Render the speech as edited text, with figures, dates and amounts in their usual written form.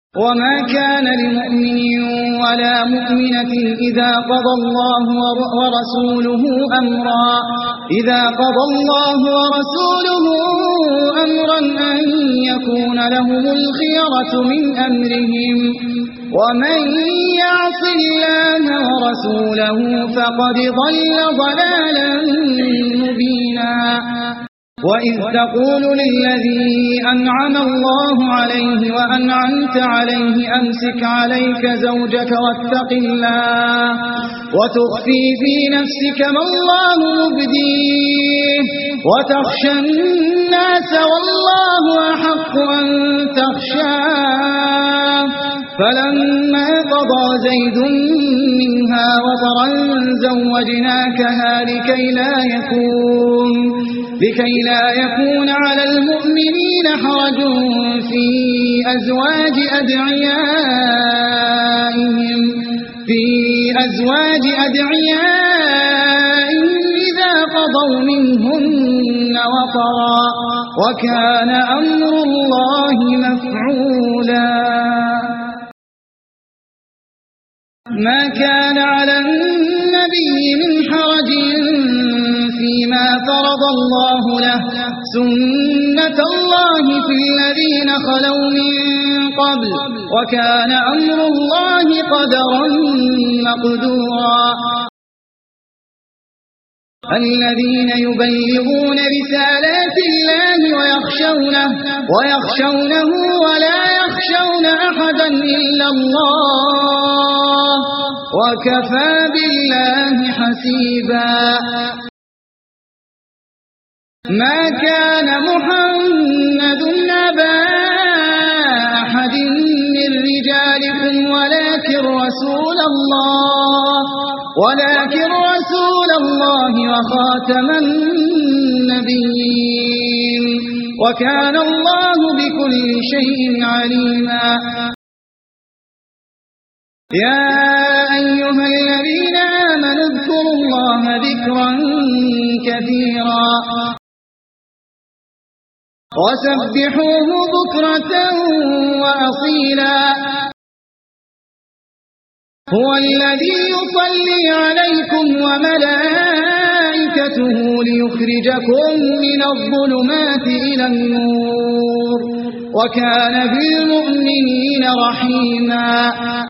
وما كان لمؤمن ولا مؤمنة إذا قضى الله ورسوله أمرا أن يكون لهم الخيرة من أمرهم ومن يعص الله ورسوله فقد ضل ضلالا مبينا وإذ تقول للذي أنعم الله عليه وأنعمت عليه أمسك عليك زوجك واتق الله وتخفي في نفسك ما الله مبديه وتخشى الناس والله أحق أن تخشاه فلما قضى زيد منها وطرا زوجناكها لكي لا يكون على المؤمنين حرج في أزواج أدعيائهم إذا قضوا منهن وطرا وكان أمر الله مفعولا ما كان على النبي من حرج فيما فرض الله له سنة الله في الذين خلوا من قبل وكان أمر الله قدرا مقدورا الذين يبلغون رسالات الله ويخشونه ولا يخشون أحدا إلا الله وكفى بالله حسيبا ما كان محمد أبا أحد من رجالكم ولكن رسول الله وخاتم النبيين وكان الله بكل شيء عليما يا أيها الذين آمنوا اذكروا الله ذكرا كثيرا وسبحوه بكرة وأصيلا هو الذي يصلي عليكم وملائكته ليخرجكم من الظلمات إلى النور وكان بالمؤمنين رحيما